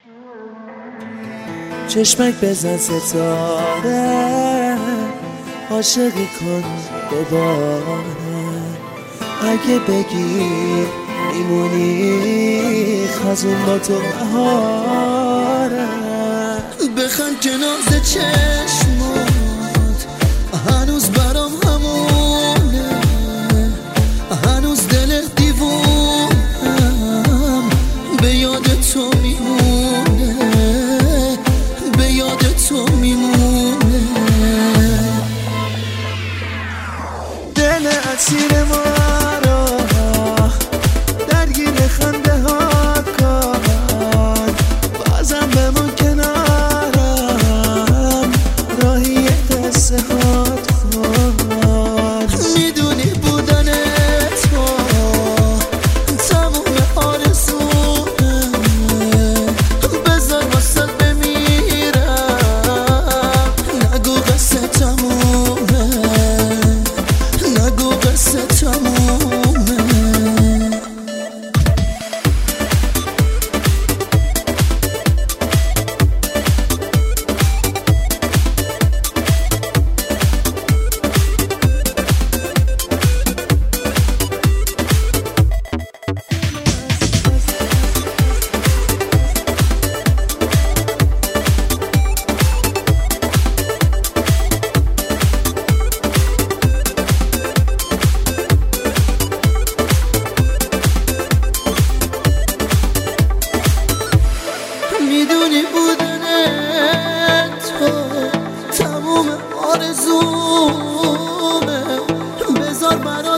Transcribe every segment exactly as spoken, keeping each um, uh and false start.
چشمک بزن ستاره، عاشقی کن دوباره. اگه بگی میمونی خزون با تو بهاره. بخند که ناز چشمات هنوز برام همونه، هنوز دل دیوونم به یاد تو میمونه، به یاد تو میمونه. دل اسیر ما را درگیر خنده ها کن، بازم بمون کنارم، راهی قصه هات کن. میدونی بودن تو تموم آرزومه، بذار واسه بمیرم، نگو قصه تمومه، نگو قصه تمومه. میدونی بودن تو تموم آرزومه، بذار برات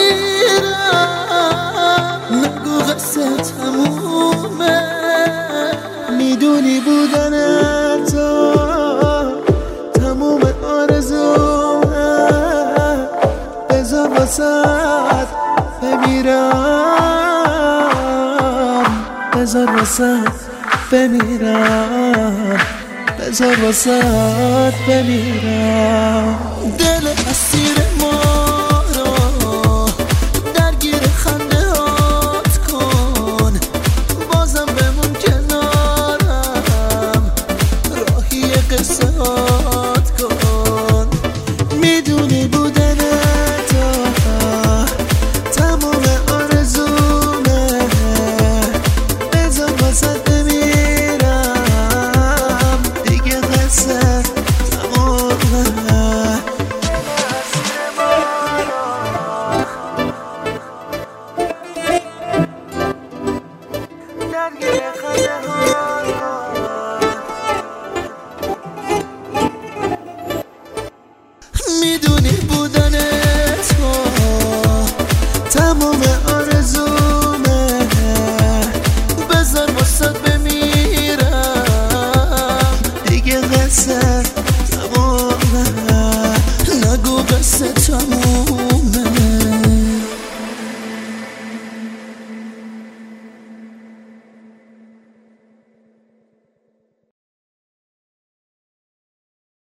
بمیرم، نگو قصه تمومه. میدونی بودن تو تموم آرزومه، بذار واسه بمیرم، بذار واسه بمیرم، بذار واسه بمیرم. دل اسیر ما را درگیر خنده هات کن، بازم بمون کنارم، راهی قصه هات کن. میدونی بودن تو تمام آرزومه، بذار واسه میدونی بودن